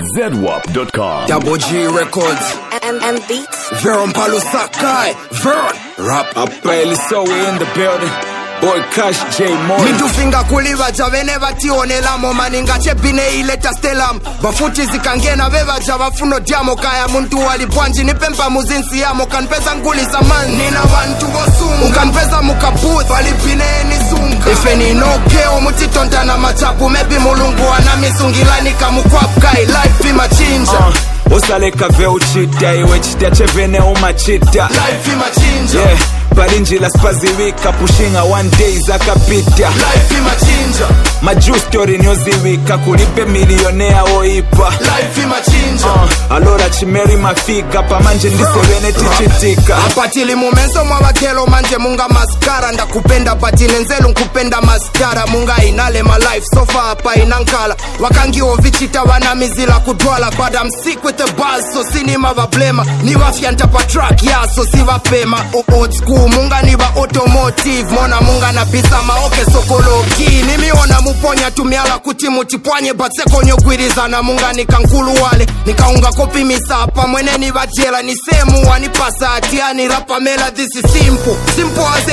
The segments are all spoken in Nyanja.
ZWAP.com. Double G Records. M Beats. Veron Palusakai. Veron. Rap. I barely saw we in the building. Boy Cash J Moore. Midufinga kuliva javene vationela momaninga chebine ileta stelam bafuti zikangena veva javafuno diamo kaya muntu walipwanji nipempa muzinsi yamo kanpeza nguli zamani nina vantu vosunga ukanpeza mukabooth walipine nizunga ifeni nokeo mutitontana machapu mebi mulungu anamisungilani kamukwapkai life imachinja Osaleka veuchita iwe chita chevene umachita life imachinja yeah. Palinjila spazivika pushinga one day zakapita life imachinja Maju story nyoziwika kulipe milionea oipa life imachinja Alora chimeri mafiga pamanje ndisevene tichitika apatili mumenso mwavakelo manje munga maskara ndakupenda patile nzelu nkupenda maskara munga inale ma life sofa hapa inankala wakangiwo vichita vanamizila kudwala but I'm sick with the buzz so sinima vablema nivafyanta pa track yaso sivapema old school munga niva automotive mona munga na bisa maoke sokoloki nimiona muponya tumiala kuti mutipwanye batsekonyo kwirizana munga nikankulu wale nikaunga kopi misapa mwene nivajela ni semu wanipasa atiani rapamela this is simple as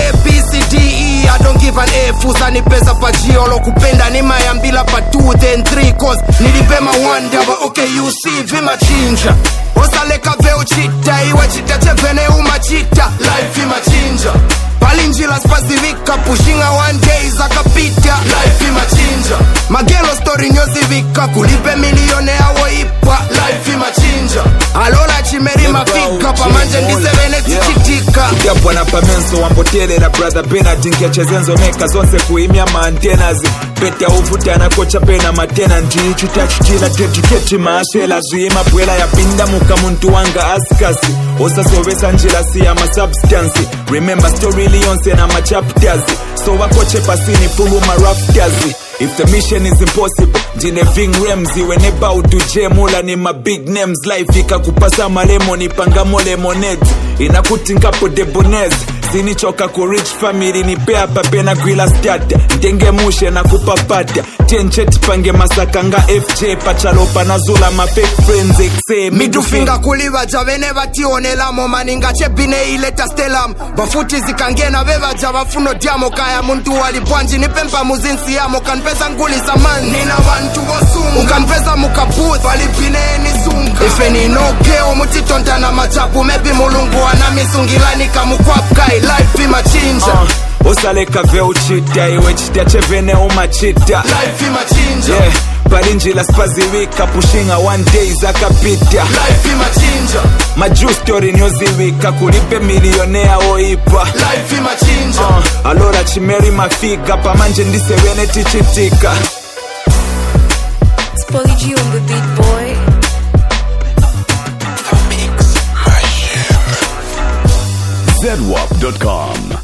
ABCDE I don't give an F usani pesa pa jiolo kupenda ni mayambila pa 2 then 3 cause nilipema one double okay you see vima chinja osaleka veuchita iwe chita chevene umachita life imachinja palinjila spazivika pushinga one day zakapita life imachinja magelo story nyozivika kulipe milionea woipa life imachinja alola chimeri mafika pamanje ndisevene tichitika Udabwana pamenso wambotelera brother Bernard nkechezenzo meka zonse kuimya maantenazi peta uvutana kocha pena matena ndichita chichila tetiketi maashela zuyima bwela ya pinda muka muntu wanga askasi osasovesa njila siya masubstance remember story liyonse na machapters so wakoche pasini fulu marafters if the mission is impossible ndine ving rems iwe neba uduje mula ni ma big names life ikakupasa malemoni pangamo lemonade inakutinkapo debonez sinichoka ku rich family ni pea papena gwila stata ndenge mushe na kupapata tenchet pange masakanga FJ pachalopa na zula ma fake friends exe midufinga kuliva javene vationela momaninga chebine ileta stelam bafuti zikangena veva javafuno diamo kaya muntu walipwanji nipempa muzinsi yamo kanpeza nguli zamani nina vantu vosunga ukanpeza mukabooth walipine nizunga ifeni nokeo mutitontana machapu mebi mulungu anamisungilani kamukwapkai life imachinja osaleka veuchita iwe chita chevene umachita life imachinja yeah. Palinjila spazivika pushinga one day zakapita life imachinja Maju story nyoziwika kulipe milionea oipa life imachinja Alora chimeri mafiga pamanje ndisevene tichitika It's Polly G on the beat, boy. ZWAP.com.